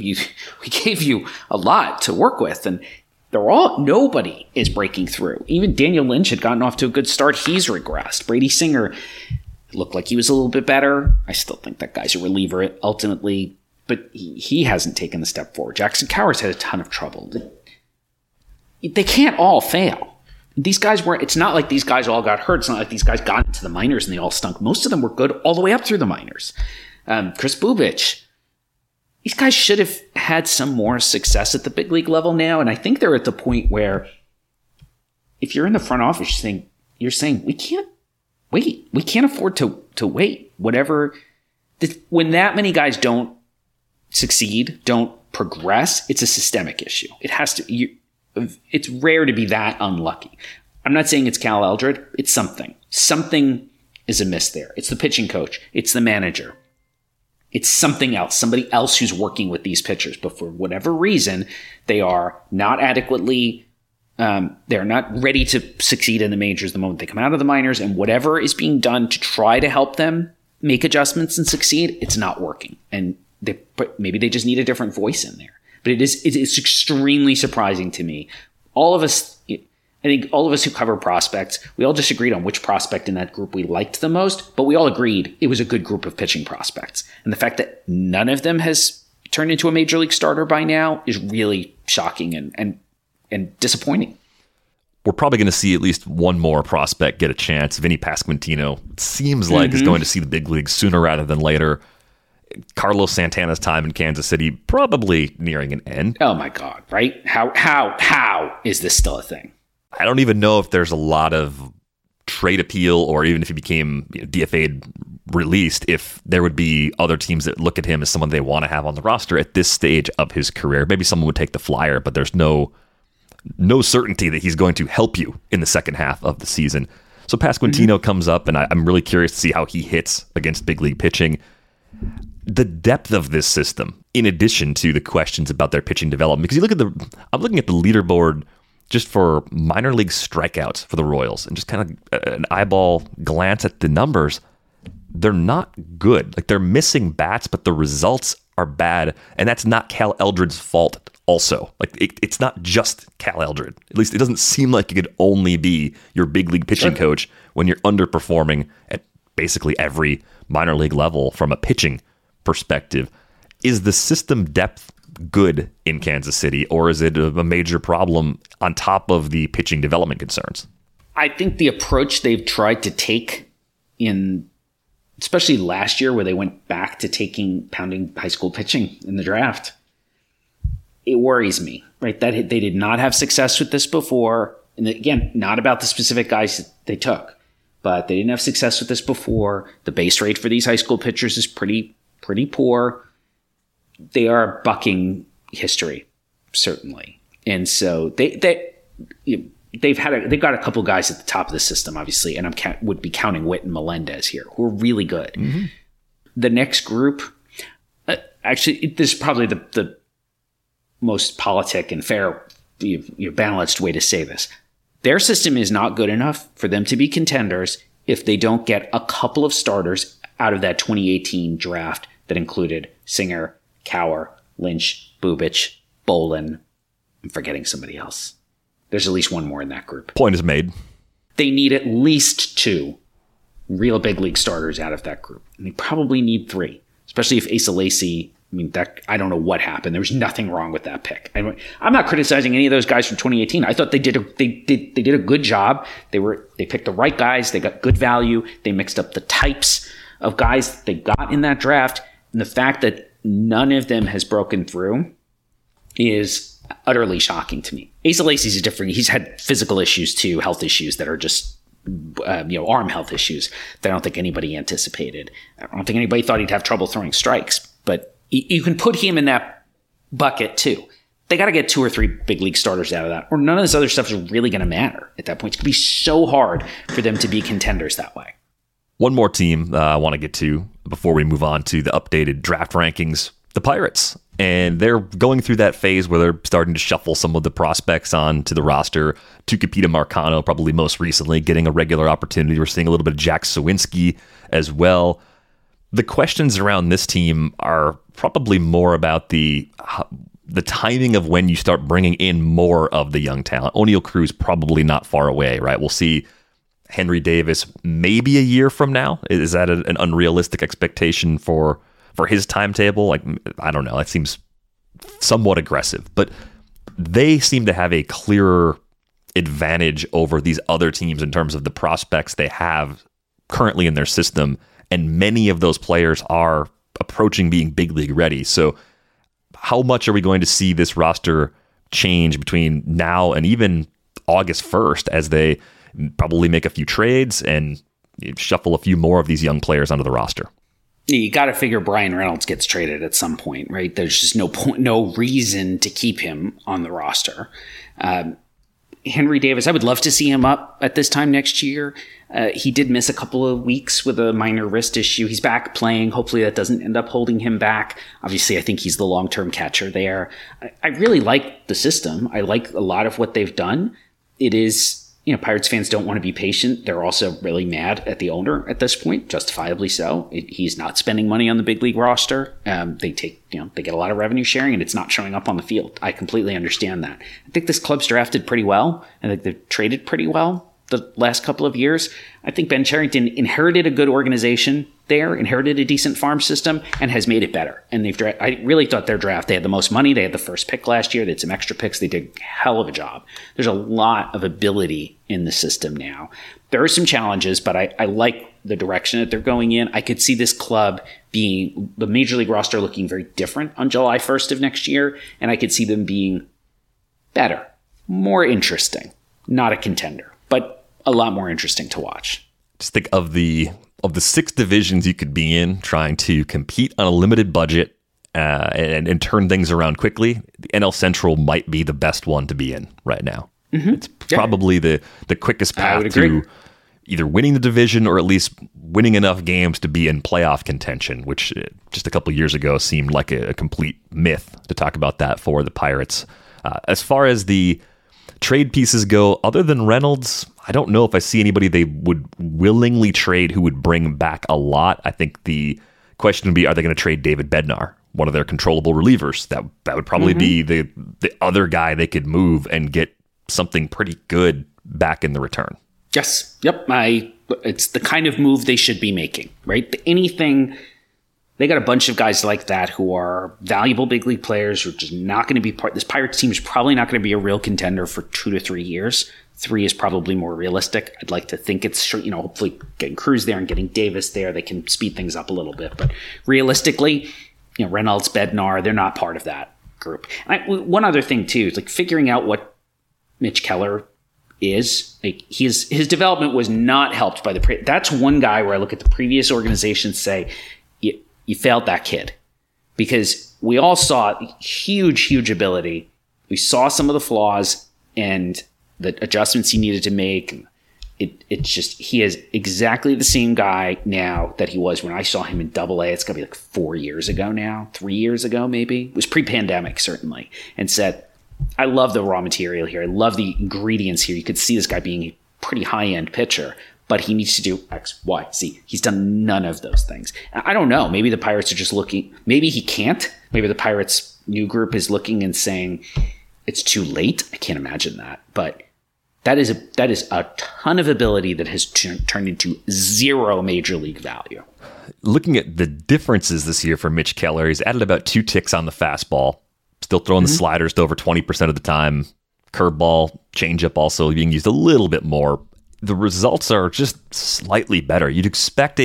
you a lot to work with, and nobody is breaking through. Even Daniel Lynch had gotten off to a good start. He's regressed. Brady Singer looked like he was a little bit better. I still think that guy's a reliever ultimately, but he hasn't taken the step forward. Jackson Cowers had a ton of trouble. They can't all fail. These guys it's not like these guys all got hurt. It's not like these guys got into the minors and they all stunk. Most of them were good all the way up through the minors. Chris Bubich, these guys should have had some more success at the big league level now. And I think they're at the point where if you're in the front office, you're saying we can't wait. We can't afford to wait. When that many guys don't succeed, don't progress, it's a systemic issue. It has to. It's rare to be that unlucky. I'm not saying it's Cal Eldred. It's something. Something is amiss there. It's the pitching coach. It's the manager. It's something else. Somebody else who's working with these pitchers. But for whatever reason, they are not adequately, they're not ready to succeed in the majors the moment they come out of the minors. And whatever is being done to try to help them make adjustments and succeed, it's not working. And maybe they just need a different voice in there. But it is extremely surprising to me. I think all of us who cover prospects, we all disagreed on which prospect in that group we liked the most, but we all agreed it was a good group of pitching prospects. And the fact that none of them has turned into a major league starter by now is really shocking and disappointing. We're probably going to see at least one more prospect get a chance. Vinny Pasquantino, it seems like, is going to see the big leagues sooner rather than later. Carlos Santana's time in Kansas City probably nearing an end. Oh my God, right? How is this still a thing? I don't even know if there's a lot of trade appeal, or even if he became DFA'd, released, if there would be other teams that look at him as someone they want to have on the roster at this stage of his career. Maybe someone would take the flyer, but there's no certainty that he's going to help you in the second half of the season. So Pasquantino comes up, and I'm really curious to see how he hits against big league pitching. The depth of this system, in addition to the questions about their pitching development, because I'm looking at the leaderboard just for minor league strikeouts for the Royals, and just kind of an eyeball glance at the numbers. They're not good. Like, they're missing bats, but the results are bad, and that's not Cal Eldred's fault also. Like, it's not just Cal Eldred. At least it doesn't seem like it could only be your big league pitching coach when you're underperforming at basically every minor league level from a pitching perspective. Is the system depth good in Kansas City, or is it a major problem on top of the pitching development concerns? I think the approach they've tried to take especially last year, where they went back to pounding high school pitching in the draft, it worries me, right? That they did not have success with this before. And again, not about the specific guys that they took, but they didn't have success with this before. The base rate for these high school pitchers is pretty poor. They are bucking history, certainly. And so they've got a couple guys at the top of the system, obviously, and would be counting Witt and Melendez here, who are really good. Mm-hmm. The next group, actually, this is probably the most politic and fair, balanced way to say this. Their system is not good enough for them to be contenders if they don't get a couple of starters out of that 2018 draft that included Singer, Cowher, Lynch, Bubic, Bolin. I'm forgetting somebody else. There's at least one more in that group. Point is made. They need at least 2 real big league starters out of that group. And they probably need 3, especially if Asa Lacy, I don't know what happened. There was nothing wrong with that pick. I'm not criticizing any of those guys from 2018. I thought they did a good job. They picked the right guys. They got good value. They mixed up the types of guys that they got in that draft. And the fact that none of them has broken through is utterly shocking to me. Asa Lacy's different. He's had physical issues too, health issues that are just, arm health issues that I don't think anybody anticipated. I don't think anybody thought he'd have trouble throwing strikes, but you can put him in that bucket too. They got to get 2 or 3 big league starters out of that, or none of this other stuff is really going to matter at that point. It's going to be so hard for them to be contenders that way. One more team I want to get to before we move on to the updated draft rankings, the Pirates. And they're going through that phase where they're starting to shuffle some of the prospects onto the roster. Tucupita Marcano, probably most recently, getting a regular opportunity. We're seeing a little bit of Jack Sawinski as well. The questions around this team are probably more about the timing of when you start bringing in more of the young talent. O'Neal Cruz probably not far away, right? We'll see Henry Davis maybe a year from now. Is that an unrealistic expectation for his timetable? Like, I don't know. That seems somewhat aggressive, but they seem to have a clearer advantage over these other teams in terms of the prospects they have currently in their system. And many of those players are approaching being big league ready. So how much are we going to see this roster change between now and even August 1st as they probably make a few trades and shuffle a few more of these young players onto the roster? You got to figure Brian Reynolds gets traded at some point, right? There's just no reason to keep him on the roster. Henry Davis, I would love to see him up at this time next year. He did miss a couple of weeks with a minor wrist issue. He's back playing. Hopefully that doesn't end up holding him back. Obviously, I think he's the long-term catcher there. I really like the system. I like a lot of what they've done. It is Pirates fans don't want to be patient. They're also really mad at the owner at this point, justifiably so. He's not spending money on the big league roster. They get a lot of revenue sharing, and it's not showing up on the field. I completely understand that. I think this club's drafted pretty well. I think they've traded pretty well the last couple of years. I think Ben Cherington inherited a good organization there, inherited a decent farm system, and has made it better. And I really thought their draft, they had the most money. They had the first pick last year. They had some extra picks. They did a hell of a job. There's a lot of ability in the system now. There are some challenges, but I like the direction that they're going in. I could see this club being, the major league roster looking very different on July 1st of next year. And I could see them being better, more interesting, not a contender, but a lot more interesting to watch. Just think of the 6 divisions you could be in, trying to compete on a limited budget and turn things around quickly. The NL Central might be the best one to be in right now. Mm-hmm. It's probably the quickest path to either winning the division or at least winning enough games to be in playoff contention, which just a couple of years ago seemed like a complete myth to talk about that for the Pirates. As far as the trade pieces go, other than Reynolds, I don't know if I see anybody they would willingly trade who would bring back a lot. I think the question would be, are they going to trade David Bednar, one of their controllable relievers? That would probably be the other guy they could move and get something pretty good back in the return. Yes. Yep. It's the kind of move they should be making, right? Anything. They got a bunch of guys like that who are valuable big league players who are just not going to be part. This Pirates team is probably not going to be a real contender for 2 to 3 years. 3 is probably more realistic. I'd like to think it's, hopefully getting Cruz there and getting Davis there, they can speed things up a little bit. But realistically, Reynolds, Bednar, they're not part of that group. And one other thing too is figuring out what Mitch Keller is. His development was not helped by that's one guy where I look at the previous organizations say, you failed that kid, because we all saw huge ability. We saw some of the flaws and the adjustments he needed to make. It's just, he is exactly the same guy now that he was when I saw him in Double-A. It's got to be 4 years ago now, 3 years ago maybe. It was pre-pandemic certainly, and said, I love the raw material here. I love the ingredients here. You could see this guy being a pretty high-end pitcher, but he needs to do X, Y, Z. He's done none of those things. I don't know. Maybe the Pirates are just looking. Maybe he can't. Maybe the Pirates' new group is looking and saying it's too late. I can't imagine that. But that is a ton of ability that has turned into zero major league value. Looking at the differences this year for Mitch Keller, he's added about 2 ticks on the fastball. Still throwing the sliders to over 20% of the time. Curveball, changeup also being used a little bit more. The results are just slightly better. You'd expect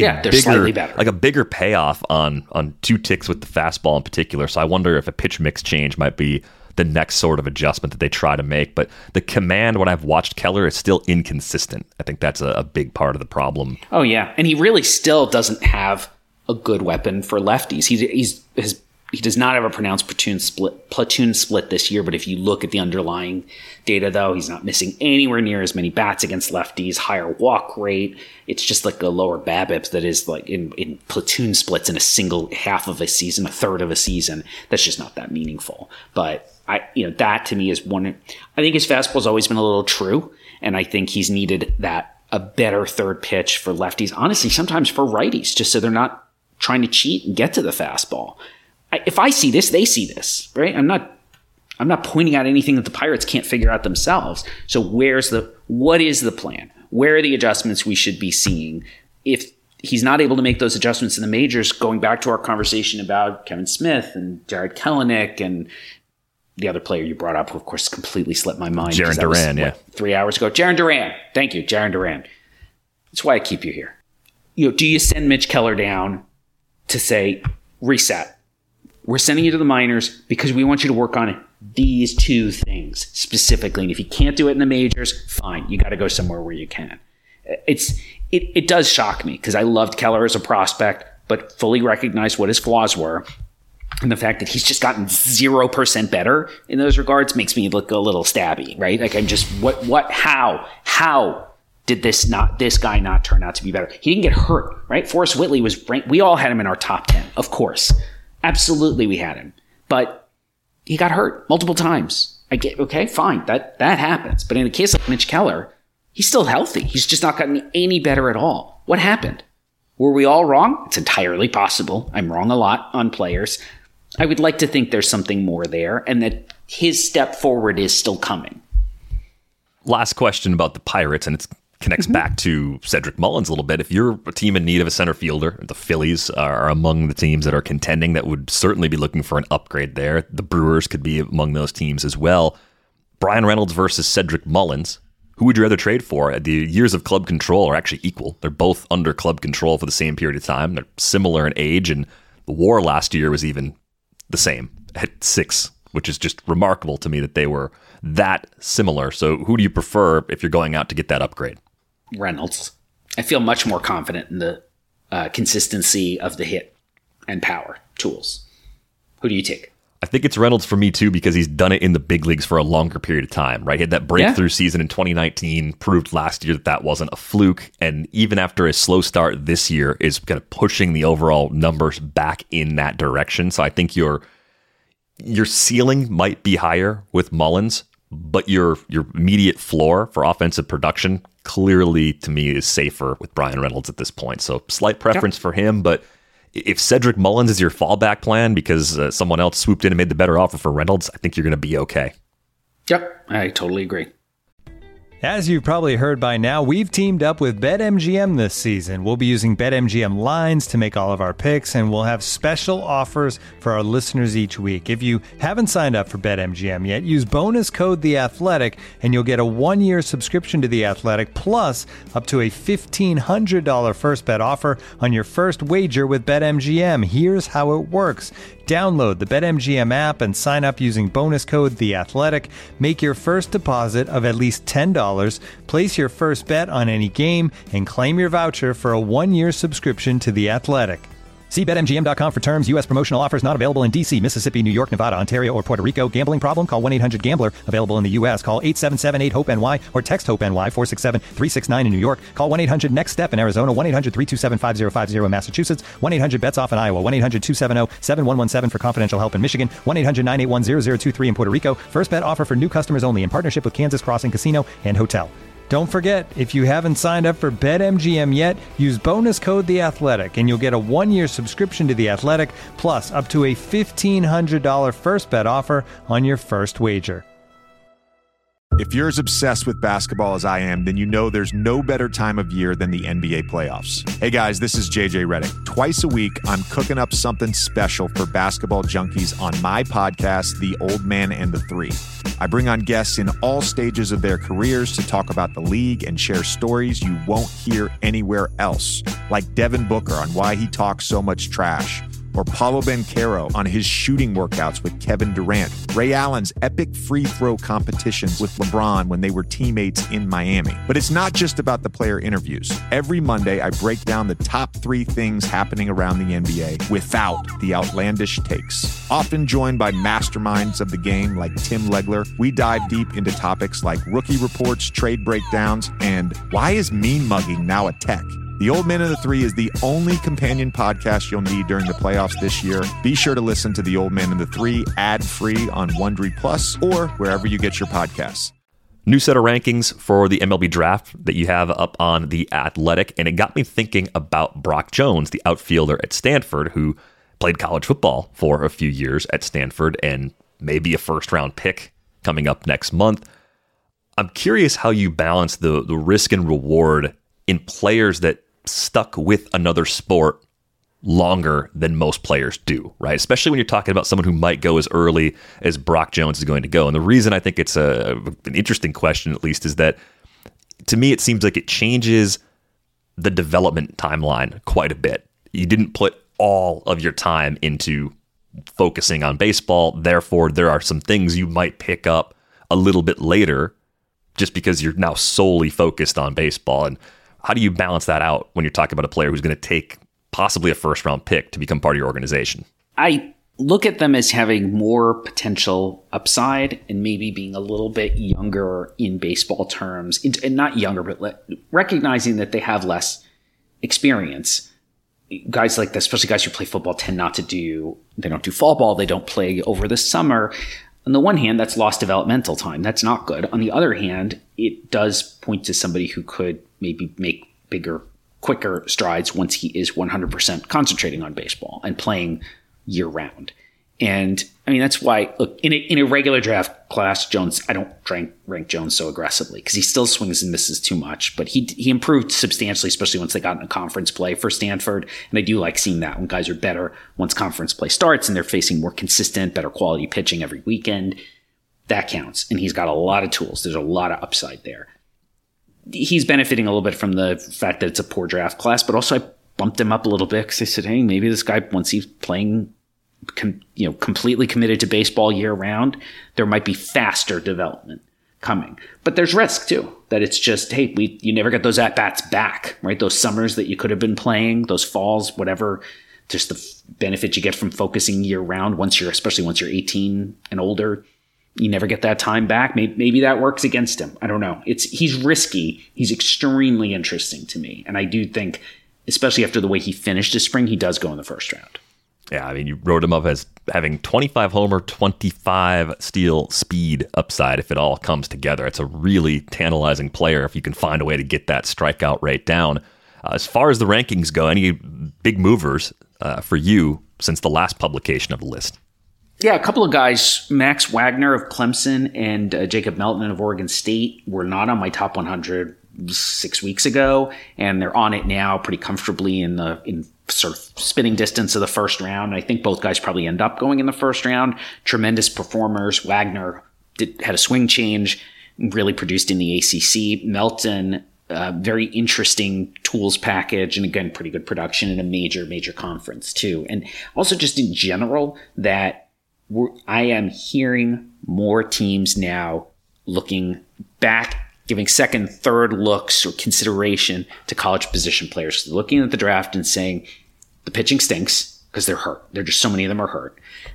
a bigger payoff on 2 ticks with the fastball in particular. So I wonder if a pitch mix change might be the next sort of adjustment that they try to make. But the command, when I've watched Keller, is still inconsistent. I think that's a big part of the problem. Oh yeah, and he really still doesn't have a good weapon for lefties. He does not have a pronounced platoon split this year, but if you look at the underlying data, though, he's not missing anywhere near as many bats against lefties, higher walk rate. It's just like a lower BABIP that is like in platoon splits in a single half of a season, a third of a season. That's just not that meaningful. But that to me is one. I think his fastball's always been a little true, and I think he's needed a better third pitch for lefties. Honestly, sometimes for righties, just so they're not trying to cheat and get to the fastball. If I see this, they see this, right? I'm not pointing out anything that the Pirates can't figure out themselves. So what is the plan? Where are the adjustments we should be seeing? If he's not able to make those adjustments in the majors, going back to our conversation about Kevin Smith and Jared Kelenic and the other player you brought up, who of course completely slipped my mind. Jarren Duran, 3 hours ago. Jarren Duran. Thank you, Jarren Duran. That's why I keep you here. Do you send Mitch Keller down to say, reset? We're sending you to the minors because we want you to work on these 2 things specifically. And if you can't do it in the majors, fine. You got to go somewhere where you can. It does shock me because I loved Keller as a prospect, but fully recognized what his flaws were. And the fact that he's just gotten 0% better in those regards makes me look a little stabby, right? Like I'm just, how did this guy not turn out to be better? He didn't get hurt, right? Forrest Whitley was ranked. We all had him in our top 10, of course. Absolutely, we had him, but he got hurt multiple times. I get okay, fine, that happens. But in a case like Mitch Keller, He's still healthy. He's just not gotten any better at all. What happened? Were we all wrong? It's entirely possible. I'm wrong a lot on players. I would like to think there's something more there and that his step forward is still coming. Last question about the Pirates, and it connects back to Cedric Mullins a little bit. If you're a team in need of a center fielder, the Phillies are among the teams that are contending that would certainly be looking for an upgrade there. The Brewers could be among those teams as well. Bryan Reynolds versus Cedric Mullins. Who would you rather trade for? The years of club control are actually equal. They're both under club control for the same period of time. They're similar in age, and the WAR last year was even the same at 6, which is just remarkable to me that they were that similar. So who do you prefer if you're going out to get that upgrade? Reynolds. I feel much more confident in the consistency of the hit and power tools. Who do you take? I think it's Reynolds for me too, because he's done it in the big leagues for a longer period of time, right? He had that breakthrough season in 2019, proved last year that wasn't a fluke. And even after a slow start this year is kind of pushing the overall numbers back in that direction. So I think your ceiling might be higher with Mullins, but your immediate floor for offensive production clearly to me is safer with Bryan Reynolds at this point. So slight preference for him, but if Cedric Mullins is your fallback plan because someone else swooped in and made the better offer for Reynolds, I think you're going to be okay. Yep, I totally agree. As you've probably heard by now, we've teamed up with BetMGM this season. We'll be using BetMGM lines to make all of our picks, and we'll have special offers for our listeners each week. If you haven't signed up for BetMGM yet, use bonus code The Athletic, and you'll get a 1-year subscription to The Athletic, plus up to a $1,500 first bet offer on your first wager with BetMGM. Here's how it works. Download the BetMGM app and sign up using bonus code The Athletic. Make your first deposit of at least $10. Place your first bet on any game and claim your voucher for a 1-year subscription to The Athletic. See BetMGM.com for terms. U.S. promotional offers not available in D.C., Mississippi, New York, Nevada, Ontario, or Puerto Rico. Gambling problem? Call 1-800-GAMBLER. Available in the U.S. Call 877-8-HOPE-NY or text HOPE-NY 467-369 in New York. Call 1-800-NEXT-STEP in Arizona. 1-800-327-5050 in Massachusetts. 1-800-BETS-OFF in Iowa. 1-800-270-7117 for confidential help in Michigan. 1-800-981-0023 in Puerto Rico. First bet offer for new customers only in partnership with Kansas Crossing Casino and Hotel. Don't forget, if you haven't signed up for BetMGM yet, use bonus code The Athletic, and you'll get a 1-year subscription to The Athletic, plus up to a $1,500 first bet offer on your first wager. If you're as obsessed with basketball as I am, then you know there's no better time of year than the NBA playoffs. Hey guys, this is JJ Redick. Twice a week, I'm cooking up something special for basketball junkies on my podcast, The Old Man and the Three. I bring on guests in all stages of their careers to talk about the league and share stories you won't hear anywhere else, like Devin Booker on why he talks so much trash, or Paolo Banchero on his shooting workouts with Kevin Durant, Ray Allen's epic free throw competitions with LeBron when they were teammates in Miami. But it's not just about the player interviews. Every Monday, I break down the top 3 things happening around the NBA without the outlandish takes. Often joined by masterminds of the game like Tim Legler, we dive deep into topics like rookie reports, trade breakdowns, and why is mean mugging now a tech? The Old Man and the Three is the only companion podcast you'll need during the playoffs this year. Be sure to listen to The Old Man and the Three ad-free on Wondery Plus or wherever you get your podcasts. New set of rankings for the MLB draft that you have up on The Athletic, and it got me thinking about Brock Jones, the outfielder at Stanford, who played college football for a few years at Stanford and maybe a first-round pick coming up next month. I'm curious how you balance the risk and reward in players that stuck with another sport longer than most players do, right? Especially when you're talking about someone who might go as early as Brock Jones is going to go. And the reason I think it's an interesting question, at least, is that to me, it seems like it changes the development timeline quite a bit. You didn't put all of your time into focusing on baseball. Therefore, there are some things you might pick up a little bit later just because you're now solely focused on baseball. And how do you balance that out when you're talking about a player who's going to take possibly a first-round pick to become part of your organization? I look at them as having more potential upside and maybe being a little bit younger in baseball terms, and not younger, but recognizing that they have less experience. Guys like this, especially guys who play football, they don't do fall ball, they don't play over the summer. On the one hand, that's lost developmental time. That's not good. On the other hand, it does point to somebody who could maybe make bigger, quicker strides once he is 100% concentrating on baseball and playing year round. And I mean, that's why, look, in a regular draft class, Jones, I don't rank Jones so aggressively because he still swings and misses too much, but he improved substantially, especially once they got into conference play for Stanford. And I do like seeing that when guys are better once conference play starts and they're facing more consistent, better quality pitching every weekend. That counts. And he's got a lot of tools. There's a lot of upside there. He's benefiting a little bit from the fact that it's a poor draft class, but also I bumped him up a little bit because I said, hey, maybe this guy, once he's playing completely committed to baseball year round, there might be faster development coming. But there's risk too, that it's just, hey, you never get those at-bats back, right? Those summers that you could have been playing, those falls, whatever, just the benefit you get from focusing year round especially once you're 18 and older, you never get that time back. Maybe that works against him. I don't know. He's risky. He's extremely interesting to me. And I do think, especially after the way he finished this spring, he does go in the first round. Yeah, I mean, you wrote him up as having 25 homer, 25 steal speed upside if it all comes together. It's a really tantalizing player if you can find a way to get that strikeout rate down. As far as the rankings go, any big movers for you since the last publication of the list? Yeah, a couple of guys, Max Wagner of Clemson and Jacob Melton of Oregon State, were not on my top 100 6 weeks ago, and they're on it now pretty comfortably in sort of spitting distance of the first round. I think both guys probably end up going in the first round. Tremendous performers. Wagner had a swing change, really produced in the ACC. Melton, very interesting tools package, and again, pretty good production in a major conference too. And also just in general, that I am hearing more teams now looking back, giving second, third looks or consideration to college position players. So looking at the draft and saying the pitching stinks because they're hurt. There are just so many of them are hurt.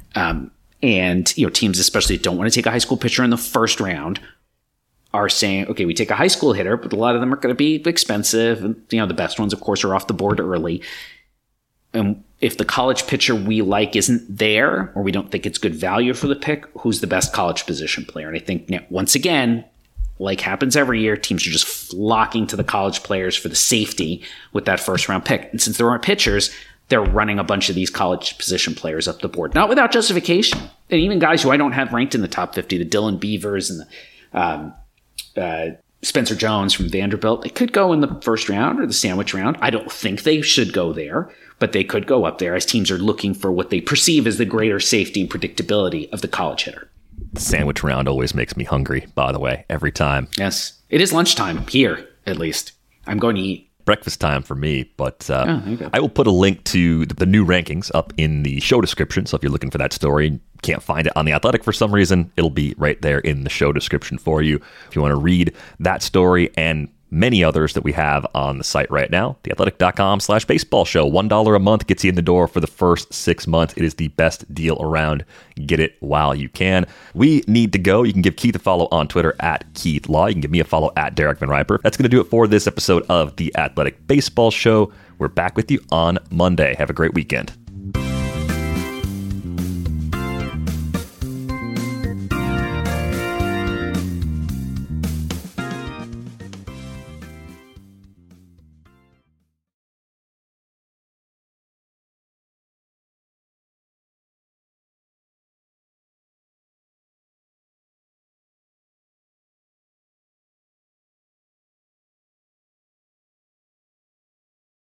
And teams especially that don't want to take a high school pitcher in the first round are saying, okay, we take a high school hitter, but a lot of them are going to be expensive. And, the best ones, of course, are off the board early. And if the college pitcher we like isn't there, or we don't think it's good value for the pick, who's the best college position player? And I think once again, like happens every year, teams are just flocking to the college players for the safety with that first round pick. And since there aren't pitchers, they're running a bunch of these college position players up the board, not without justification. And even guys who I don't have ranked in the top 50, the Dylan Beavers and the Spencer Jones from Vanderbilt, they could go in the first round or the sandwich round. I don't think they should go there, but they could go up there as teams are looking for what they perceive as the greater safety and predictability of the college hitter. The sandwich round always makes me hungry, by the way, every time. Yes. It is lunchtime here, at least. I'm going to eat. Breakfast time for me, but I will put a link to the new rankings up in the show description. So if you're looking for that story and can't find it on The Athletic for some reason, it'll be right there in the show description for you. If you want to read that story and many others that we have on the site right now, theathletic.com/baseball show. $1 a month gets you in the door for the first 6 months. It is the best deal around. Get it while you can. We need to go. You can give Keith a follow on Twitter at Keith Law. You can give me a follow at Derek Van Riper. That's going to do it for this episode of The Athletic Baseball Show. We're back with you on Monday. Have a great weekend.